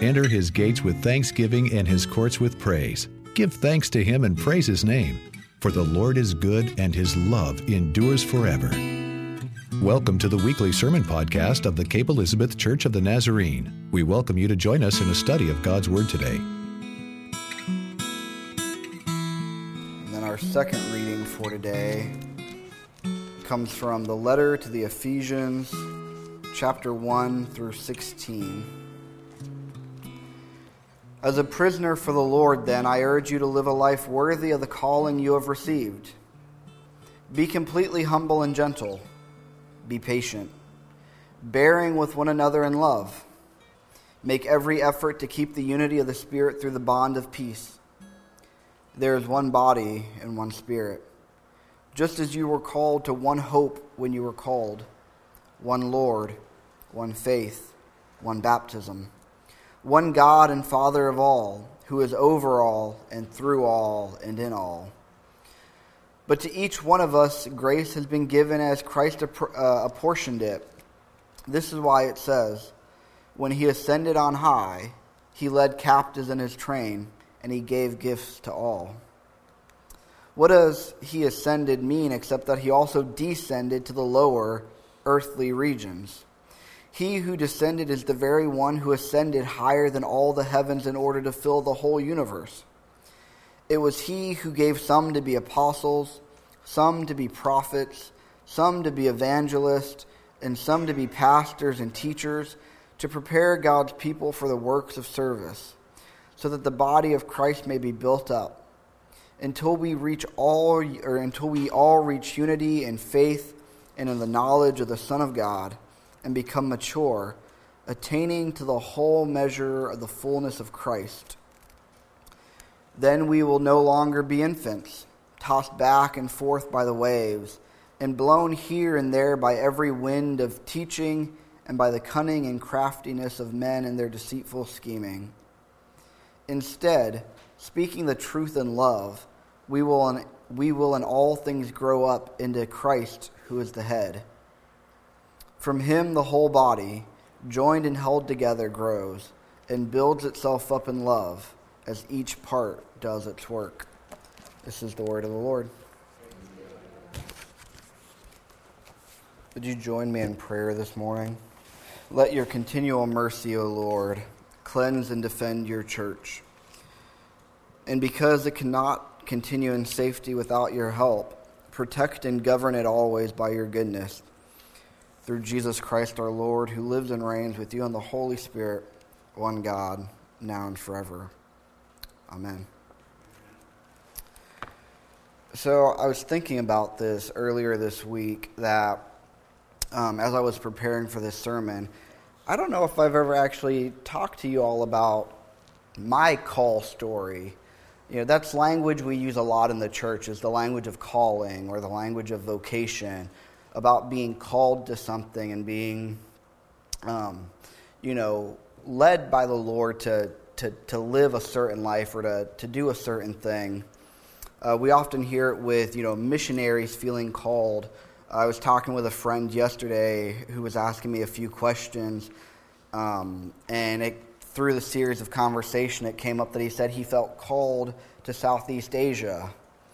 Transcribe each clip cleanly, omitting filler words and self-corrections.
Enter his gates with thanksgiving and his courts with praise. Give thanks to him and praise his name. For the Lord is good and his love endures forever. Welcome to the weekly sermon podcast of the Cape Elizabeth Church of the Nazarene. We welcome you to join us in a study of God's Word today. And then our second reading for today comes from the letter to the Ephesians, chapter 1 through 16. As a prisoner for the Lord, then, I urge you to live a life worthy of the calling you have received. Be completely humble and gentle. Be patient, bearing with one another in love. Make every effort to keep the unity of the Spirit through the bond of peace. There is one body and one Spirit, just as you were called to one hope when you were called, one Lord, one faith, one baptism, one God and Father of all, who is over all and through all and in all. But to each one of us, grace has been given as Christ apportioned it. This is why it says, when he ascended on high, he led captives in his train, and he gave gifts to all. What does he ascended mean except that he also descended to the lower earthly regions? He who descended is the very one who ascended higher than all the heavens in order to fill the whole universe. It was he who gave some to be apostles, some to be prophets, some to be evangelists, and some to be pastors and teachers, to prepare God's people for the works of service, so that the body of Christ may be built up, until we all reach unity in faith and in the knowledge of the Son of God, and become mature, attaining to the whole measure of the fullness of Christ. Then we will no longer be infants, tossed back and forth by the waves, and blown here and there by every wind of teaching and by the cunning and craftiness of men and their deceitful scheming. Instead, speaking the truth in love, we will in all things grow up into Christ, who is the head. From him the whole body, joined and held together, grows and builds itself up in love, as each part does its work. This is the word of the Lord. Would you join me in prayer this morning? Let your continual mercy, O Lord, cleanse and defend your church. And because it cannot continue in safety without your help, protect and govern it always by your goodness. Through Jesus Christ our Lord, who lives and reigns with you in the Holy Spirit, one God, now and forever. Amen. So I was thinking about this earlier this week that as I was preparing for this sermon, I don't know if I've ever actually talked to you all about my call story. You know, that's language we use a lot in the church, is the language of calling or the language of vocation, about being called to something and being, led by the Lord to live a certain life or to do a certain thing. We often hear it with, missionaries feeling called. I was talking with a friend yesterday who was asking me a few questions, and through the series of conversation, it came up that he said he felt called to Southeast Asia.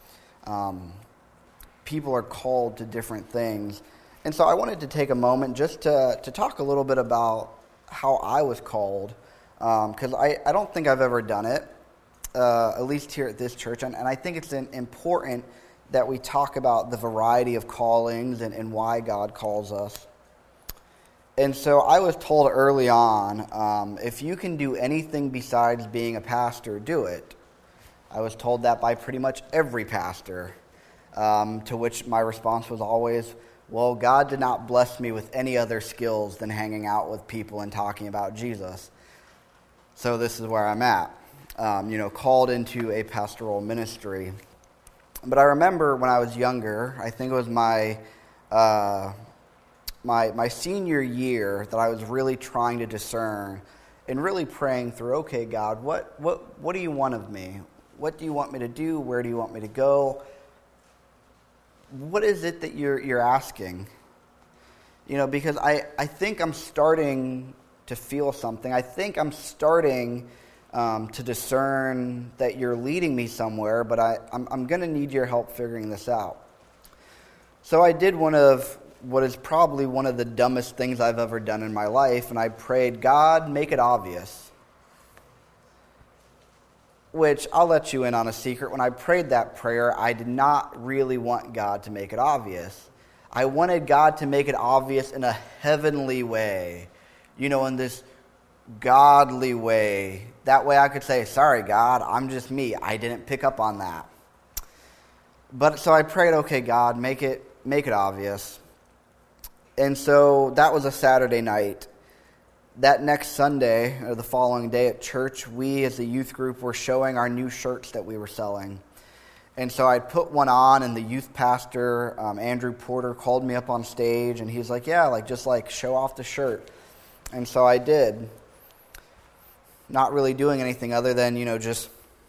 People are called to different things. And so I wanted to take a moment just to talk a little bit about how I was called, because I don't think I've ever done it, at least here at this church. And I think it's important that we talk about the variety of callings and why God calls us. And so I was told early on, if you can do anything besides being a pastor, do it. I was told that by pretty much every pastor, to which my response was always, well, God did not bless me with any other skills than hanging out with people and talking about Jesus. So this is where I'm at, called into a pastoral ministry. But I remember when I was younger, I think it was my senior year, that I was really trying to discern and really praying through, okay, God, what do you want of me? What do you want me to do? Where do you want me to go? What is it that you're asking? Because I think I'm starting to feel something. I think I'm starting to discern that you're leading me somewhere, but I'm going to need your help figuring this out. So I did one of what is probably one of the dumbest things I've ever done in my life, and I prayed, God, make it obvious. Which, I'll let you in on a secret. When I prayed that prayer, I did not really want God to make it obvious. I wanted God to make it obvious in a heavenly way. In this godly way. That way I could say, sorry, God, I'm just me. I didn't pick up on that. But so I prayed, okay, God, make it obvious. And so that was a Saturday night. That next Sunday, or the following day at church, we as a youth group were showing our new shirts that we were selling. And so I put one on, and the youth pastor, Andrew Porter, called me up on stage, and he's like, yeah, just show off the shirt. And so I did. Not really doing anything other than, just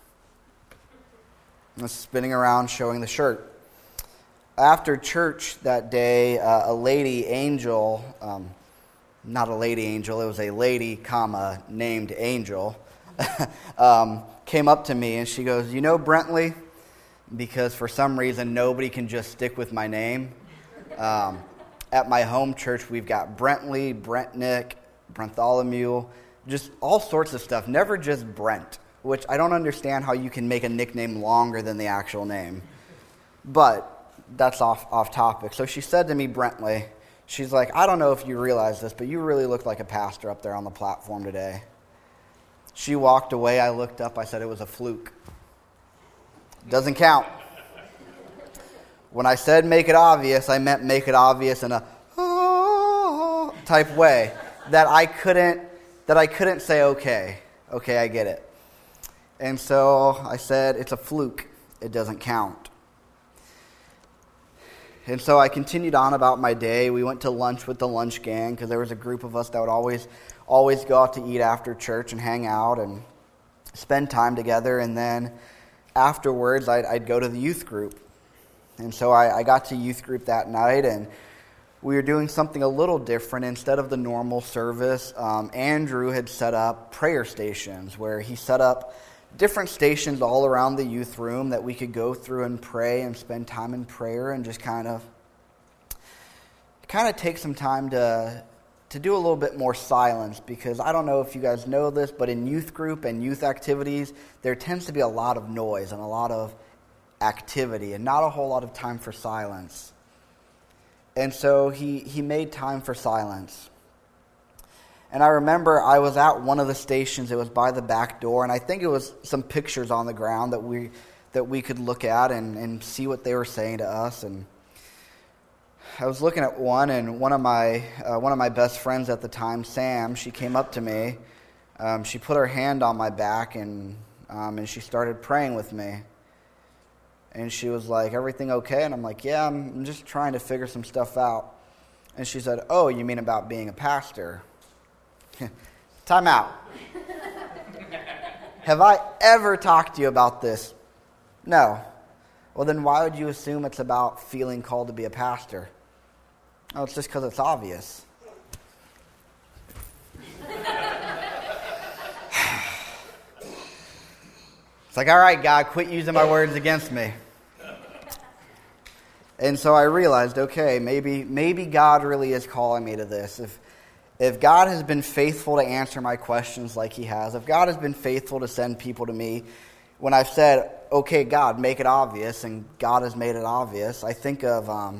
spinning around showing the shirt. After church that day, a lady angel, not a lady angel, it was a lady, named Angel, came up to me and she goes, Brentley, because for some reason nobody can just stick with my name. At my home church, we've got Brentley, Brentnick, Bartholomew, just all sorts of stuff, never just Brent, which I don't understand how you can make a nickname longer than the actual name. But that's off topic. So she said to me, Brentley, she's like, I don't know if you realize this, but you really look like a pastor up there on the platform today. She walked away. I looked up. I said it was a fluke. Doesn't count. When I said make it obvious, I meant make it obvious in a type way that I couldn't say, okay, I get it. And so I said, it's a fluke. It doesn't count. And so I continued on about my day. We went to lunch with the lunch gang because there was a group of us that would always go out to eat after church and hang out and spend time together. And then afterwards, I'd go to the youth group. And so I got to youth group that night, and we were doing something a little different. Instead of the normal service, Andrew had set up prayer stations where he set up different stations all around the youth room that we could go through and pray and spend time in prayer and just kind of take some time to do a little bit more silence, because I don't know if you guys know this, but in youth group and youth activities, there tends to be a lot of noise and a lot of activity and not a whole lot of time for silence. And so he made time for silence. And I remember I was at one of the stations. It was by the back door, and I think it was some pictures on the ground that we could look at and see what they were saying to us. And I was looking at one, and one of my best friends at the time, Sam, she came up to me. She put her hand on my back, and she started praying with me. And she was like, "Everything okay?" And I'm like, "Yeah, I'm just trying to figure some stuff out." And she said, "Oh, you mean about being a pastor?" Time out. Have I ever talked to you about this? No. Well, then why would you assume it's about feeling called to be a pastor? Oh, it's just because it's obvious. It's like, all right, God, quit using my words against me. And so I realized, okay, maybe God really is calling me to this. If God has been faithful to answer my questions like he has, if God has been faithful to send people to me, when I've said, okay, God, make it obvious, and God has made it obvious, I think of,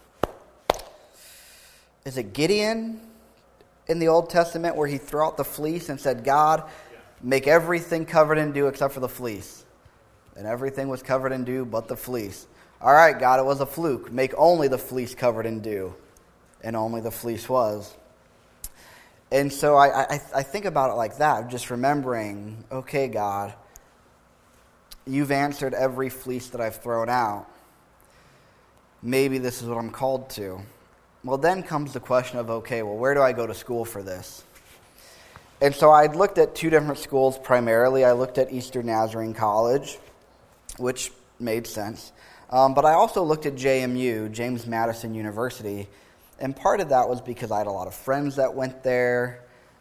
is it Gideon in the Old Testament where he threw out the fleece and said, God, make everything covered in dew except for the fleece. And everything was covered in dew but the fleece. All right, God, it was a fluke. Make only the fleece covered in dew. And only the fleece was. And so I think about it like that, just remembering, okay, God, you've answered every fleece that I've thrown out. Maybe this is what I'm called to. Well, then comes the question of, okay, well, where do I go to school for this? And so I'd looked at two different schools primarily. I looked at Eastern Nazarene College, which made sense. But I also looked at JMU, James Madison University. And part of that was because I had a lot of friends that went there.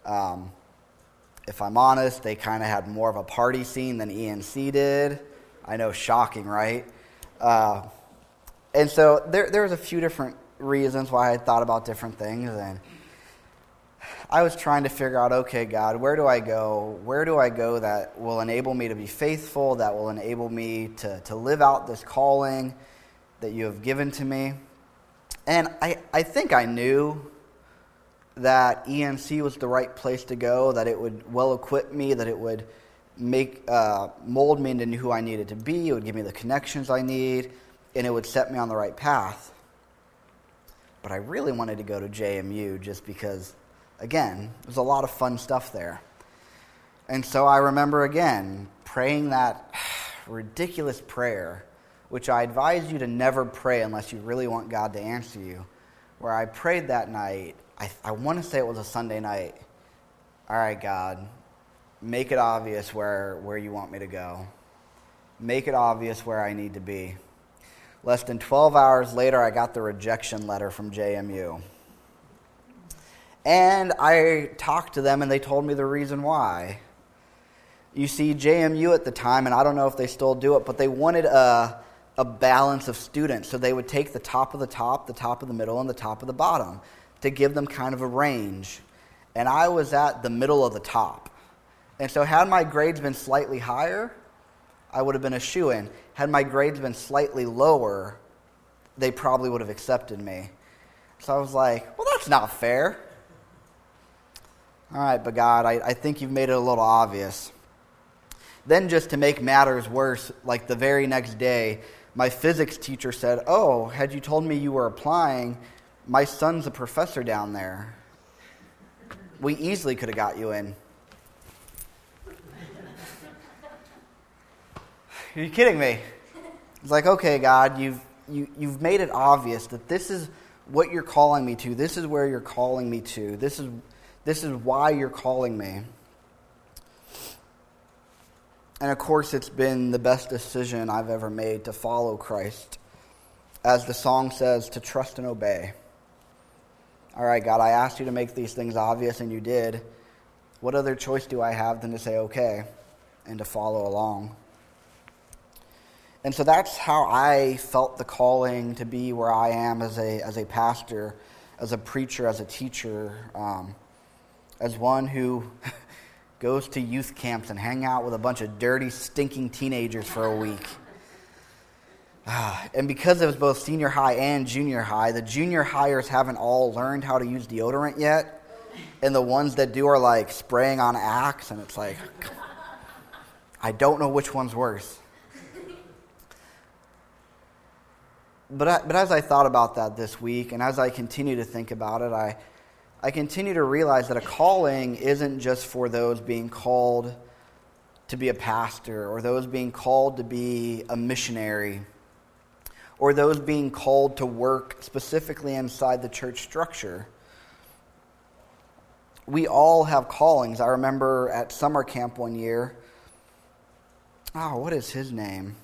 If I'm honest, they kind of had more of a party scene than ENC did. I know, shocking, right? And so there was a few different reasons why I thought about different things, and I was trying to figure out, okay, God, where do I go? Where do I go that will enable me to be faithful, that will enable me to live out this calling that you have given to me? And I think I knew that ENC was the right place to go, that it would well equip me, that it would mold me into who I needed to be, it would give me the connections I need, and it would set me on the right path. But I really wanted to go to JMU just because, again, there's a lot of fun stuff there. And so I remember, again, praying that ridiculous prayer, which I advise you to never pray unless you really want God to answer you, where I prayed that night. I want to say it was a Sunday night. All right, God, make it obvious where you want me to go. Make it obvious where I need to be. Less than 12 hours later, I got the rejection letter from JMU. And I talked to them, and they told me the reason why. You see, JMU at the time, and I don't know if they still do it, but they wanted a balance of students. So they would take the top of the top, the top of the middle, and the top of the bottom to give them kind of a range. And I was at the middle of the top. And so had my grades been slightly higher, I would have been a shoo-in. Had my grades been slightly lower, they probably would have accepted me. So I was like, well, that's not fair. All right, but God, I think you've made it a little obvious. Then just to make matters worse, like the very next day, my physics teacher said, oh, had you told me you were applying, my son's a professor down there. We easily could have got you in. Are you kidding me? It's like, okay, God, you've made it obvious that this is what you're calling me to. This is where you're calling me to. This is why you're calling me. And of course, it's been the best decision I've ever made to follow Christ. As the song says, to trust and obey. All right, God, I asked you to make these things obvious, and you did. What other choice do I have than to say okay and to follow along? And so that's how I felt the calling to be where I am as a pastor, as a preacher, as a teacher, as one who goes to youth camps and hang out with a bunch of dirty, stinking teenagers for a week. And because it was both senior high and junior high, the junior hires haven't all learned how to use deodorant yet. And the ones that do are like spraying on Axe, and it's like, I don't know which one's worse. But as I thought about that this week, and as I continue to think about it, I continue to realize that a calling isn't just for those being called to be a pastor, or those being called to be a missionary, or those being called to work specifically inside the church structure. We all have callings. I remember at summer camp one year, what is his name?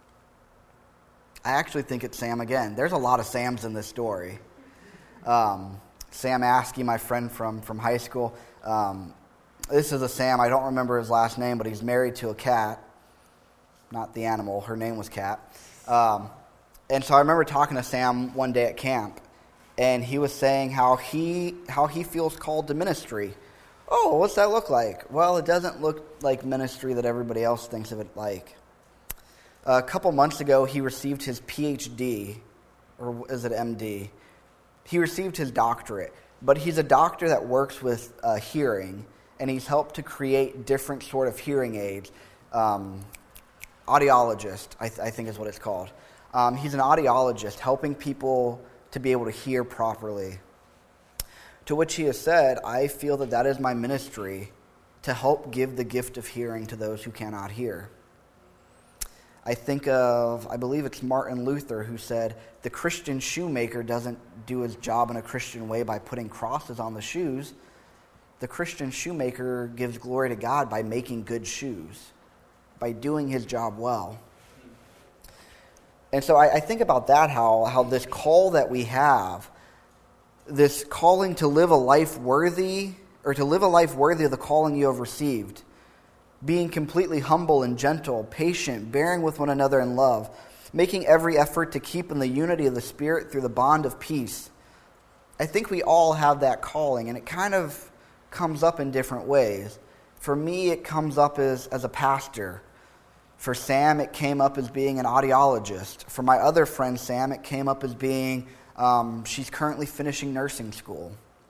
I actually think it's Sam again. There's a lot of Sams in this story. Sam Askey, my friend from high school. This is a Sam. I don't remember his last name, but he's married to a cat. Not the animal. Her name was Cat. And so I remember talking to Sam one day at camp, and he was saying how he feels called to ministry. Oh, what's that look like? Well, it doesn't look like ministry that everybody else thinks of it like. A couple months ago, he received his PhD, or is it MD? He received his doctorate, but he's a doctor that works with hearing, and he's helped to create different sort of hearing aids. Audiologist, I think is what it's called. He's an audiologist, helping people to be able to hear properly. To which he has said, I feel that is my ministry, to help give the gift of hearing to those who cannot hear. I believe it's Martin Luther who said, the Christian shoemaker doesn't do his job in a Christian way by putting crosses on the shoes. The Christian shoemaker gives glory to God by making good shoes, by doing his job well. And so I think about that, how this call that we have, this calling to live a life worthy, or to live a life worthy of the calling you have received, being completely humble and gentle, patient, bearing with one another in love, making every effort to keep in the unity of the Spirit through the bond of peace. I think we all have that calling, and it kind of comes up in different ways. For me, it comes up as a pastor. For Sam, it came up as being an audiologist. For my other friend, Sam, it came up as being, she's currently finishing nursing school.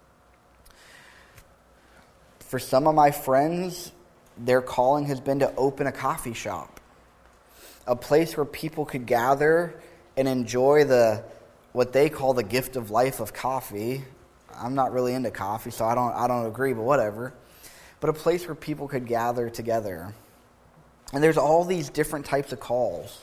For some of my friends, their calling has been to open a coffee shop, a place where people could gather and enjoy what they call the gift of life of coffee. I'm not really into coffee, so I don't agree, but whatever. But a place where people could gather together. And there's all these different types of calls.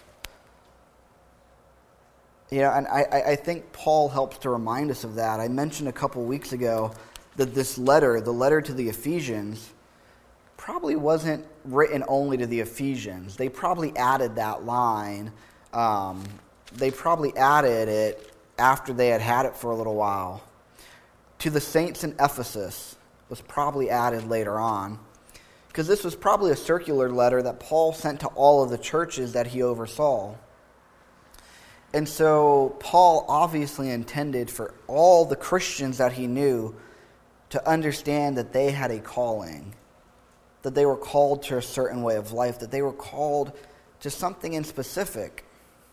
And I think Paul helps to remind us of that. I mentioned a couple weeks ago that this letter, the letter to the Ephesians, probably wasn't written only to the Ephesians. They probably added that line. They probably added it after they had it for a little while. To the saints in Ephesus was probably added later on, because this was probably a circular letter that Paul sent to all of the churches that he oversaw. And so Paul obviously intended for all the Christians that he knew to understand that they had a calling, that they were called to a certain way of life, that they were called to something in specific.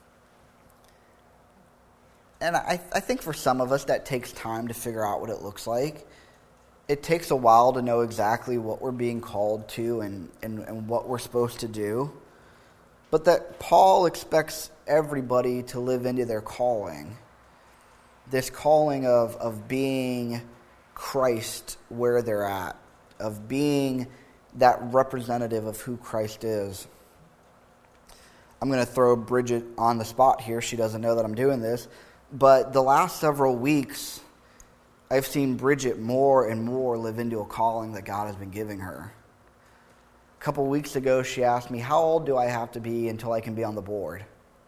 And I think for some of us that takes time to figure out what it looks like. It takes a while to know exactly what we're being called to and what we're supposed to do. But that Paul expects everybody to live into their calling. This calling of being Christ where they're at, of being that representative of who Christ is. I'm going to throw Bridget on the spot here. She doesn't know that I'm doing this. But the last several weeks, I've seen Bridget more and more live into a calling that God has been giving her. A couple weeks ago, she asked me, how old do I have to be until I can be on the board?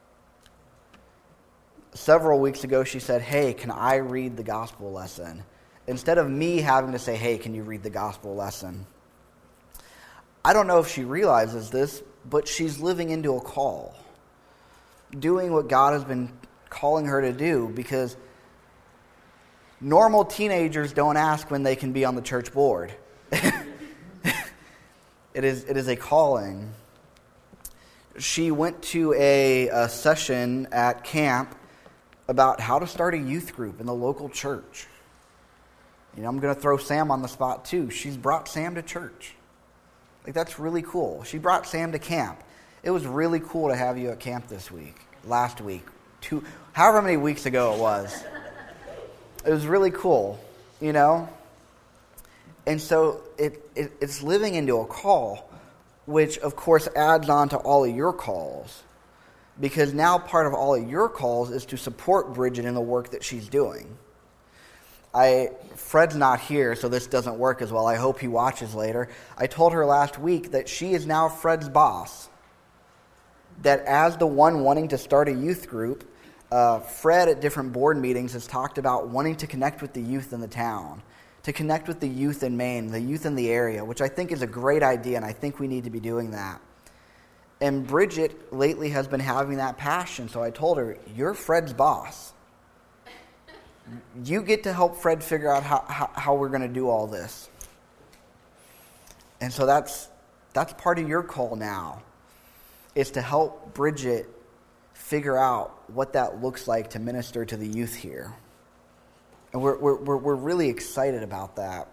Several weeks ago, she said, hey, can I read the gospel lesson? Instead of me having to say, hey, can you read the gospel lesson? I don't know if she realizes this, but she's living into a call, doing what God has been calling her to do, because normal teenagers don't ask when they can be on the church board. It is a calling. She went to a session at camp about how to start a youth group in the local church. I'm going to throw Sam on the spot too. She's brought Sam to church. That's really cool. She brought Sam to camp. It was really cool to have you at camp last week, however many weeks ago it was. It was really cool, And so it's living into a call, which of course adds on to all of your calls. Because now part of all of your calls is to support Bridget in the work that she's doing. Fred's not here, so this doesn't work as well. I hope he watches later. I told her last week that she is now Fred's boss. That as the one wanting to start a youth group, Fred at different board meetings has talked about wanting to connect with the youth in the town, to connect with the youth in Maine, the youth in the area, which I think is a great idea, and I think we need to be doing that. And Bridget lately has been having that passion, so I told her, you're Fred's boss. You get to help Fred figure out how we're going to do all this. And so that's part of your call now, is to help Bridget figure out what that looks like to minister to the youth here. And we're really excited about that.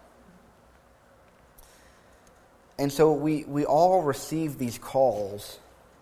And so we all receive these calls.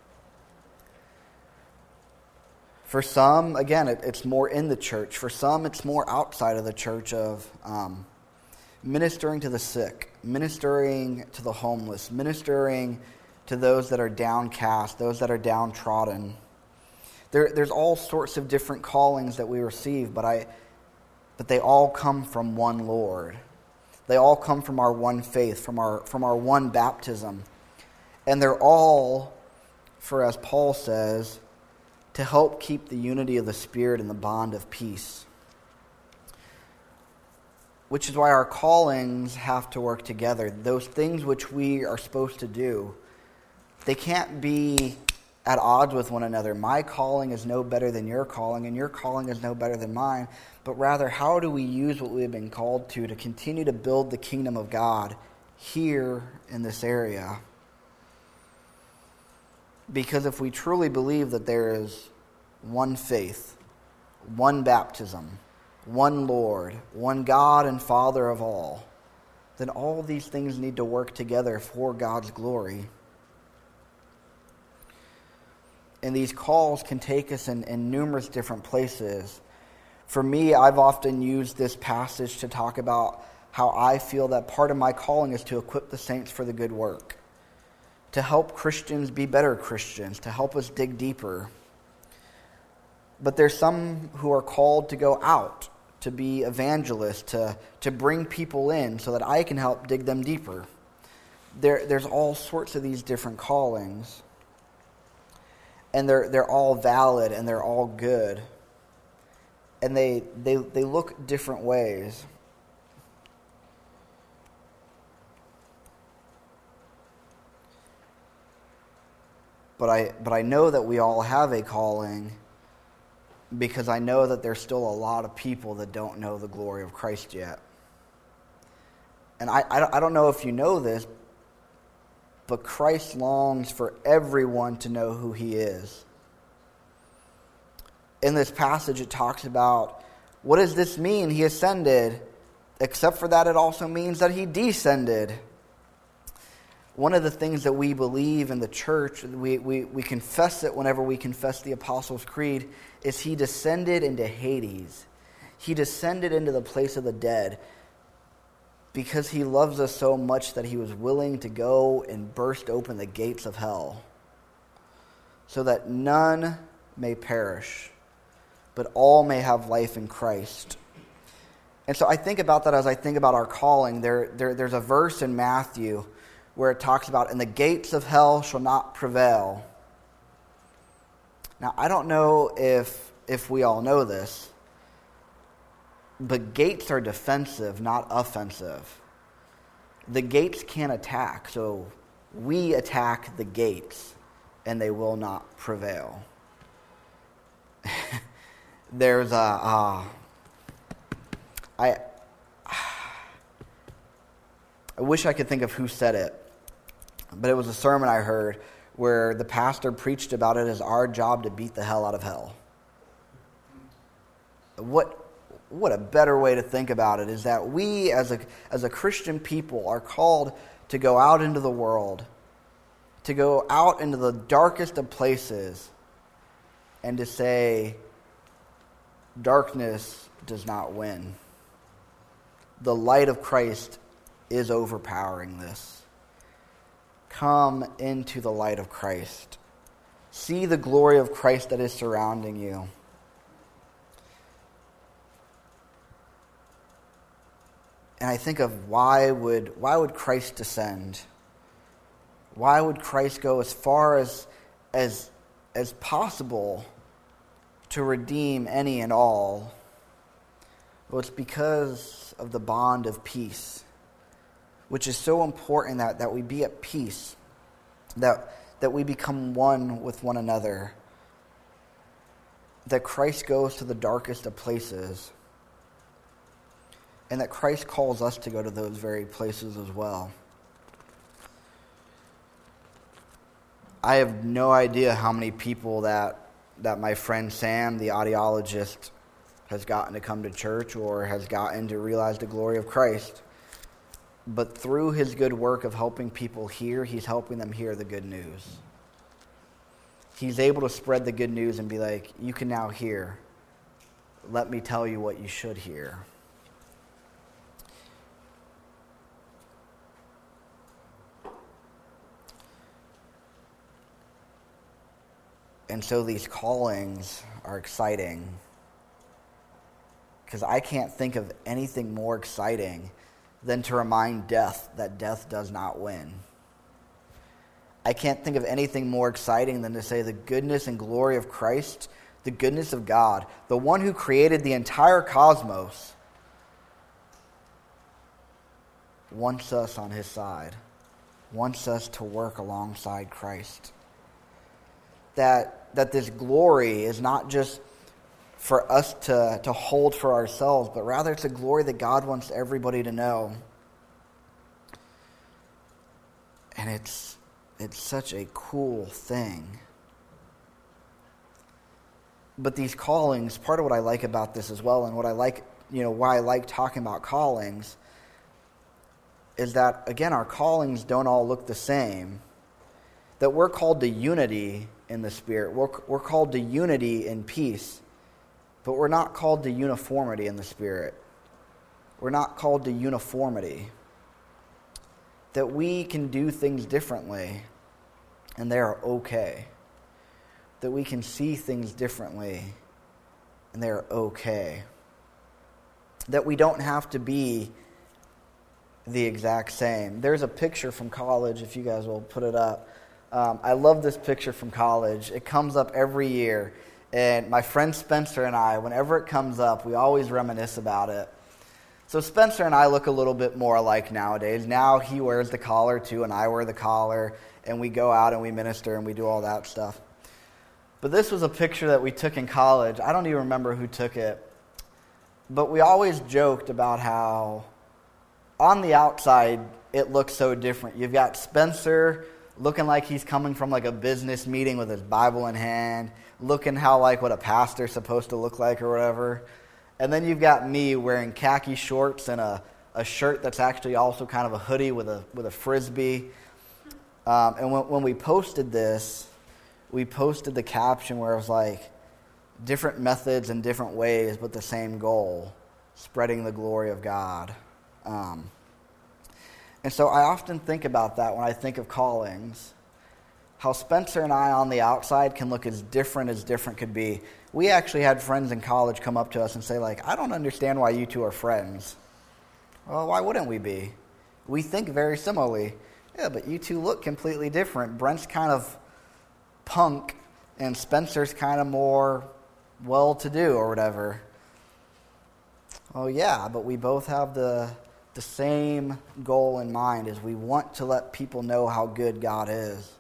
For some, again, it's more in the church. For some, it's more outside of the church of ministering to the sick, ministering to the homeless, ministering to those that are downcast, those that are downtrodden. There's all sorts of different callings that we receive, but they all come from one Lord. They all come from our one faith, from our one baptism. And they're all, for as Paul says, to help keep the unity of the Spirit and the bond of peace. which is why our callings have to work together. Those things which we are supposed to do, they can't be at odds with one another. My calling is no better than your calling, and your calling is no better than mine. But rather, how do we use what we have been called to continue to build the kingdom of God here in this area? Because if we truly believe that there is one faith, one baptism, one Lord, one God and Father of all, then all these things need to work together for God's glory. And these calls can take us in numerous different places. For me, I've often used this passage to talk about how I feel that part of my calling is to equip the saints for the good work, to help Christians be better Christians, to help us dig deeper. But there's some who are called to go out, to be evangelists, to bring people in so that I can help dig them deeper. There's all sorts of these different callings. And they're all valid and they're all good. And they look different ways. But I know that we all have a calling, because I know that there's still a lot of people that don't know the glory of Christ yet. And I don't know if you know this, but Christ longs for everyone to know who he is. In this passage, it talks about, what does this mean? He ascended. Except for that, it also means that he descended. One of the things that we believe in the church, we confess it whenever we confess the Apostles' Creed, is he descended into Hades. He descended into the place of the dead because he loves us so much that he was willing to go and burst open the gates of hell so that none may perish, but all may have life in Christ. And so I think about that as I think about our calling. There's a verse in Matthew where it talks about, and the gates of hell shall not prevail. Now, I don't know if we all know this, but gates are defensive, not offensive. The gates can't attack, so we attack the gates, and they will not prevail. There's I wish I could think of who said it, but it was a sermon I heard where the pastor preached about it as our job to beat the hell out of hell. What a better way to think about it is that we as a Christian people are called to go out into the world, to go out into the darkest of places and to say, darkness does not win. The light of Christ is overpowering this. Come into the light of Christ. See the glory of Christ that is surrounding you. And I think of why would Christ descend? Why would Christ go as far as possible to redeem any and all? Well, it's because of the bond of peace, which is so important that we be at peace, that we become one with one another, that Christ goes to the darkest of places, and that Christ calls us to go to those very places as well. I have no idea how many people that my friend Sam, the audiologist, has gotten to come to church or has gotten to realize the glory of Christ. But through his good work of helping people hear, he's helping them hear the good news. He's able to spread the good news and be like, you can now hear. Let me tell you what you should hear. And so these callings are exciting, because I can't think of anything more exciting than to remind death that death does not win. I can't think of anything more exciting than to say the goodness and glory of Christ, the goodness of God, the one who created the entire cosmos, wants us on his side, wants us to work alongside Christ. That this glory is not just for us to hold for ourselves, but rather it's a glory that God wants everybody to know. And it's such a cool thing. But these callings, part of what I like about this as well, and what I like, why I like talking about callings, is that, again, our callings don't all look the same. That we're called to unity in the Spirit. We're called to unity in peace. But we're not called to uniformity in the Spirit. We're not called to uniformity. That we can do things differently, and they are okay. That we can see things differently, and they are okay. That we don't have to be the exact same. There's a picture from college, if you guys will put it up. I love this picture from college. It comes up every year, and my friend Spencer and I, whenever it comes up, we always reminisce about it. So Spencer and I look a little bit more alike nowadays. Now he wears the collar too, and I wear the collar, and we go out and we minister and we do all that stuff. But this was a picture that we took in college. I don't even remember who took it. But we always joked about how on the outside it looks so different. You've got Spencer looking like he's coming from like a business meeting with his Bible in hand, looking how like what a pastor's supposed to look like or whatever. And then you've got me wearing khaki shorts and a shirt that's actually also kind of a hoodie with a frisbee. And when we posted this, we posted the caption where it was like, different methods and different ways, but the same goal, spreading the glory of God. And so I often think about that when I think of callings, how Spencer and I on the outside can look as different could be. We actually had friends in college come up to us and say, like, I don't understand why you two are friends. Well, why wouldn't we be? We think very similarly. Yeah, but you two look completely different. Brent's kind of punk, and Spencer's kind of more well-to-do or whatever. Oh, yeah, but we both have the same goal in mind, is we want to let people know how good God is.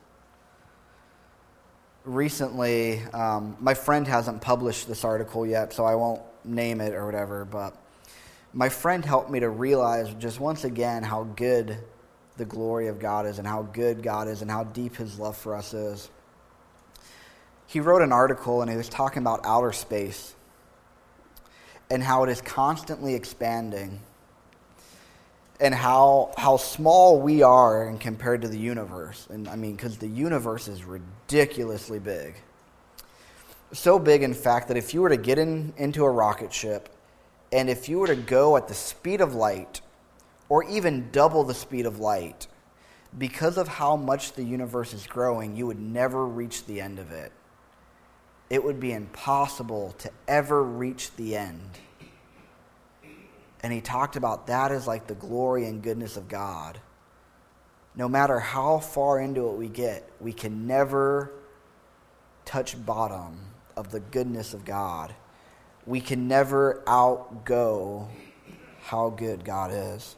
Recently, my friend hasn't published this article yet, so I won't name it or whatever, but my friend helped me to realize just once again how good the glory of God is and how good God is and how deep his love for us is. He wrote an article and he was talking about outer space and how it is constantly expanding and how small we are in compared to the universe. And I mean, because the universe is ridiculously big. So big, in fact, that if you were to get into a rocket ship and if you were to go at the speed of light or even double the speed of light, because of how much the universe is growing, you would never reach the end of it. It would be impossible to ever reach the end. And he talked about that as like the glory and goodness of God. No matter how far into it we get, we can never touch bottom of the goodness of God. We can never outgo how good God is.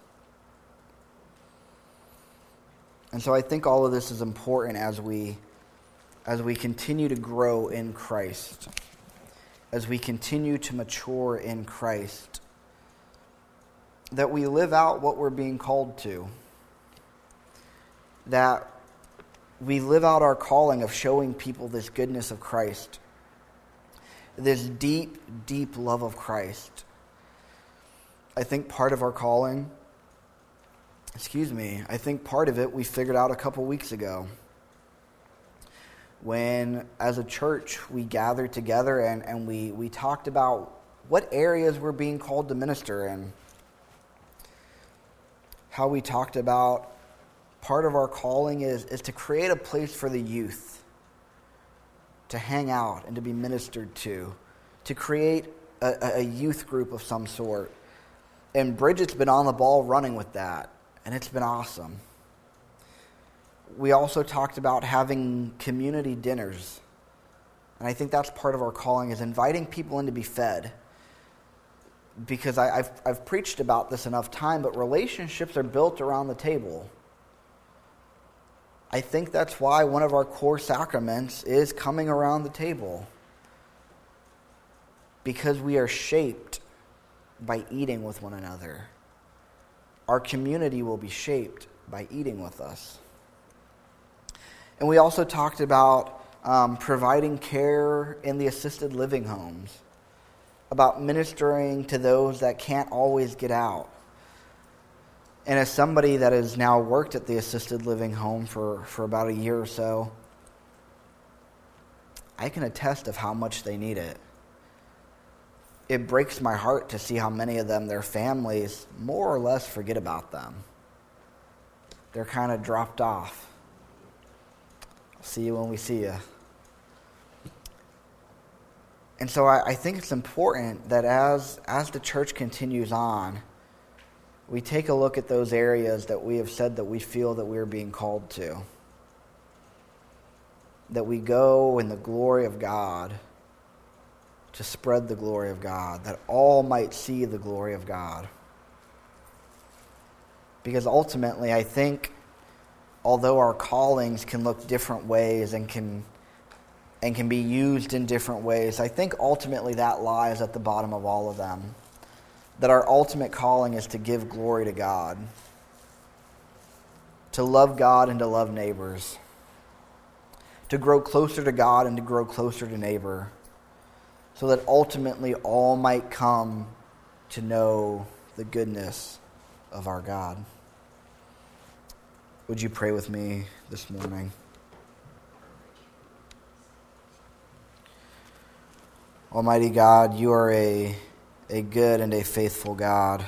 And so I think all of this is important as we continue to grow in Christ, as we continue to mature in Christ, that we live out what we're being called to, that we live out our calling of showing people this goodness of Christ, this deep, deep love of Christ. I think part of our calling, I think part of it we figured out a couple weeks ago, when as a church we gathered together and we talked about what areas we're being called to minister in. How we talked about part of our calling is to create a place for the youth to hang out and to be ministered to create a youth group of some sort. And Bridget's been on the ball running with that, and it's been awesome. We also talked about having community dinners. And I think that's part of our calling, is inviting people in to be fed. because I've preached about this enough time, but relationships are built around the table. I think that's why one of our core sacraments is coming around the table. Because we are shaped by eating with one another. Our community will be shaped by eating with us. And we also talked about providing care in the assisted living homes, about ministering to those that can't always get out. And as somebody that has now worked at the assisted living home for about a year or so, I can attest of how much they need it. It breaks my heart to see how many of them, their families, more or less forget about them. They're kind of dropped off. I'll see you when we see you. And so I think it's important that as the church continues on, we take a look at those areas that we have said that we feel that we're being called to. That we go in the glory of God to spread the glory of God, that all might see the glory of God. Because ultimately, I think, although our callings can look different ways and can be used in different ways, I think ultimately that lies at the bottom of all of them. That our ultimate calling is to give glory to God, to love God and to love neighbors, to grow closer to God and to grow closer to neighbor, so that ultimately all might come to know the goodness of our God. Would you pray with me this morning? Almighty God, you are a good and a faithful God.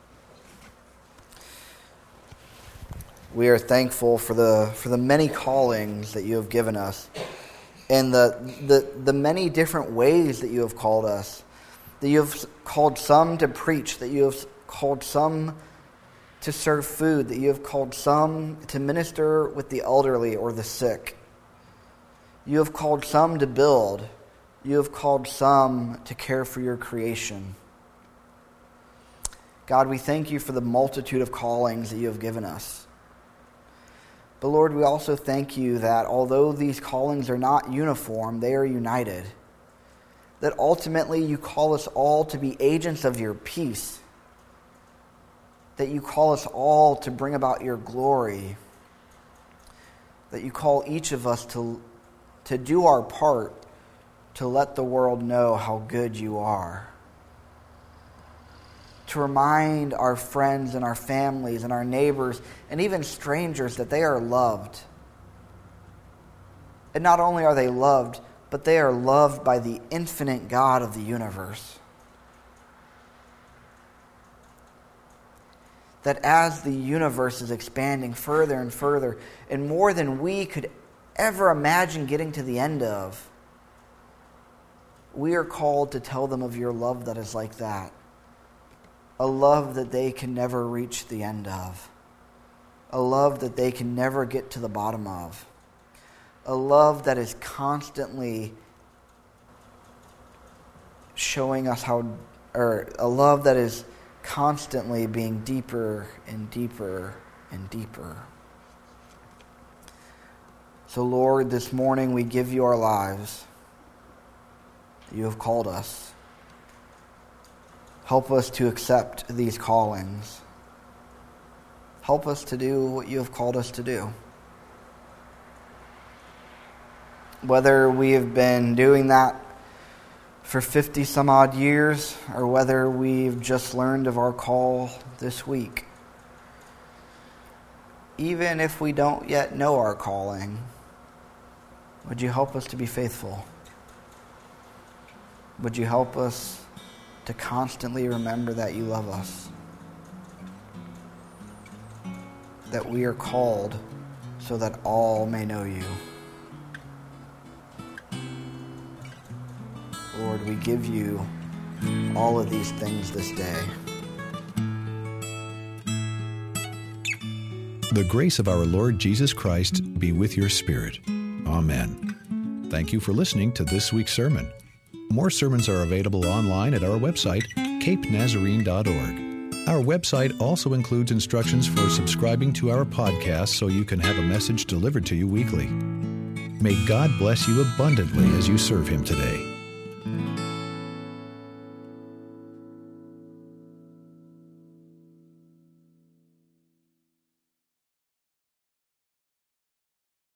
We are thankful for the many callings that you have given us, and the many different ways that you have called us. That you have called some to preach, that you have called some to serve food, that you have called some to minister with the elderly or the sick. You have called some to build. You have called some to care for your creation. God, we thank you for the multitude of callings that you have given us. But Lord, we also thank you that although these callings are not uniform, they are united. That ultimately you call us all to be agents of your peace. That you call us all to bring about your glory. That you call each of us to do our part to let the world know how good you are. To remind our friends and our families and our neighbors and even strangers that they are loved. And not only are they loved, but they are loved by the infinite God of the universe. That as the universe is expanding further and further, and more than we could ever imagine getting to the end of, we are called to tell them of your love that is like that. A love that they can never reach the end of. A love that they can never get to the bottom of. A love that is constantly showing us a love that is constantly being deeper and deeper and deeper. So Lord, this morning we give you our lives. You have called us. Help us to accept these callings. Help us to do what you have called us to do. Whether we have been doing that for 50 some odd years, or whether we've just learned of our call this week. Even if we don't yet know our calling, would you help us to be faithful? Would you help us to constantly remember that you love us? That we are called so that all may know you. Lord, we give you all of these things this day. The grace of our Lord Jesus Christ be with your spirit. Amen. Thank you for listening to this week's sermon. More sermons are available online at our website, capenazarene.org. Our website also includes instructions for subscribing to our podcast so you can have a message delivered to you weekly. May God bless you abundantly as you serve Him today.